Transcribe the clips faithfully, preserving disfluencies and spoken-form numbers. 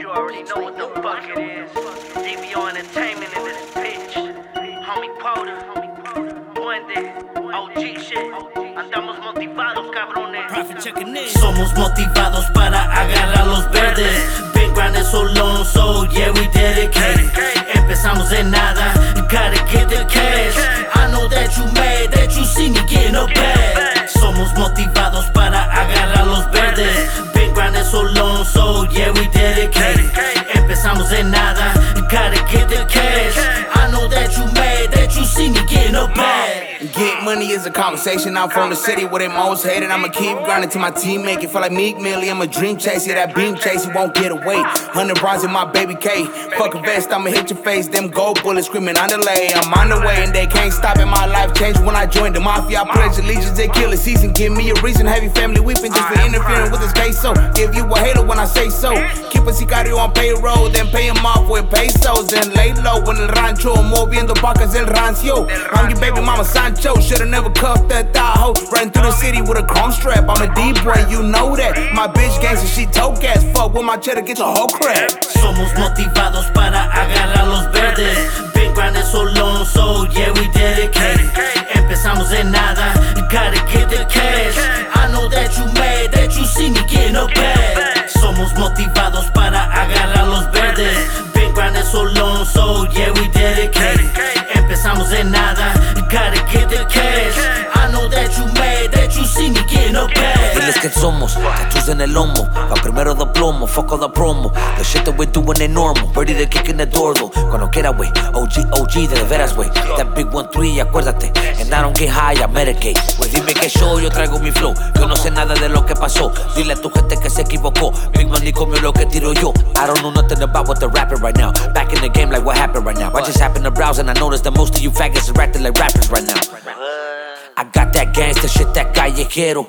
You already know what the fuck it is. D B O Entertainment in this bitch. Homie Powder, Duende, O G shit. Andamos motivados, cabrones. Somos motivados para agarrar los verdes. Big Grindin' so long, so yeah, we dedicated. Empezamos de nada, gotta get the cash. I know that you mad, that you see me getting up bad. Somos motivados para agarrar los verdes. Big Grindin' so long, so yeah, we dedicated. Empezamos de nada, gotta get the cash. I know that you mad, that you see me getting up bad. Get money is a conversation. I'm from the city where they most hated. I'ma keep grinding till my team make it. Feel like Meek Millie, I'm a dream chaser. That beam chase, you won't get away. Hundred bronze in my baby K. Fuck a vest, I'ma hit your face. Them gold bullets screaming on delay. I'm on the way and they can't stop it. My life changed when I joined the mafia. I pledge allegiance, they kill a season. Give me a reason, heavy family weeping just for interfering with this case. So give you a halo when I say so. Keep a sicario on payroll, then pay him off with pesos. Then lay low when el rancho, moviendo vacas del rancio. I'm your baby mama Sancho. Should've never cuffed that thigh hoe. Riding through the city with a chrome strap. I'm a D-boy, you know that. My bitch gangster, she toe gas. Fuck with my cheddar, get your whole crap. Somos motivados para agarrar los verdes. Big Grindin' so long, so yeah, we dedicated. Empezamos de nada, gotta get the cash. I know that you mad, that you see me getting up bad. Somos motivados para agarrar los verdes. Big Grindin' so long, so yeah, we dedicated. Empezamos de nada, gotta get the cash. I know that you mad, that you see me getting up bad. Diles que somos, tattoos en el lomo. Pa' primero de plomo, fuck all the promo. The shit that we're doing is normal. Ready to kick in the door though. Cuando quiera, wey. O G, O G, de veras, wey. That big one three, acuérdate. And I don't get high, I medicate. Wey, dime que yo, yo traigo mi flow. Yo no sé nada de lo que pasó. Dile a tu gente que se equivocó. Big Money comió lo que tiro yo. I don't know nothing about what they're rapping right now. Back in the game, like what happened right now. I just happened to browse and I noticed that most of you faggots are acting like rappers right now. I got that gangsta shit, that callejero.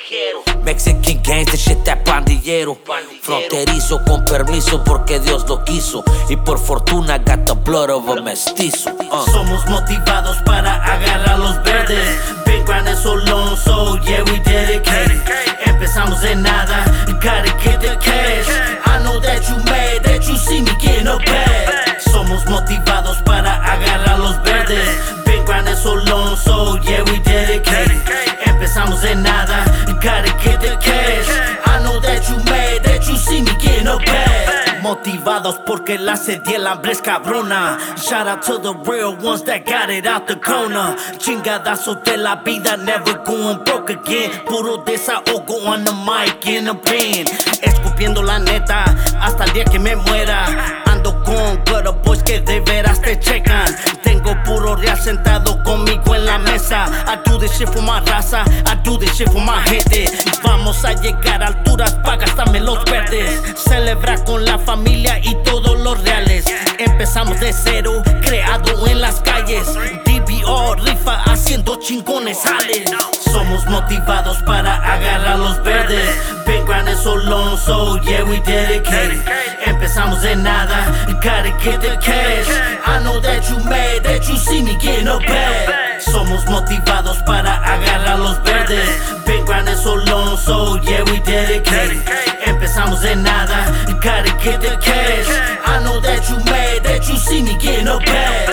Mexican gangsta shit, that pandillero. Fronterizo con permiso porque Dios lo quiso. Y por fortuna got the blood of a mestizo. uh. Somos motivados para agarrar los verdes. Big Grindin' so long, so yeah, we dedicated. Empezamos de nada, gotta get the cash. I know that you mad, that you see me getting up bad. Somos motivados para agarrar los verdes. Big Grindin' so long, so yeah, we dedicated. Empezamos de nada, gotta get the cash. I know that you mad, that you see me getting up bad. Motivados porque la sed y el hambre es cabrona. Shout out to the real ones that got it out the corner. Chingadazos de la vida, never going broke again. Puro desahogo on the mic in the pen. Escupiendo la neta hasta el día que me muera. Ando con gutter boys que de veras te checan. Tengo puro real sentado conmigo en la mesa. I do this shit for my raza, I do this shit for my gente. Vamos a llegar a alturas pa' gastarme los verdes. Celebrar con la familia y todos los reales. Empezamos de cero, creado en las calles. D B O rifa haciendo chingones sales. Somos motivados para agarrar los verdes. Big Grindin' so long, so yeah, we dedicated. Empezamos de nada, gotta get the cash. I know that you mad, that you see me getting up bad. Somos motivados para agarrar los verdes. Big Grindin' so long, so yeah, we dedicated. Empezamos de nada, gotta get the cash. I know that you mad, that you see me getting up bad.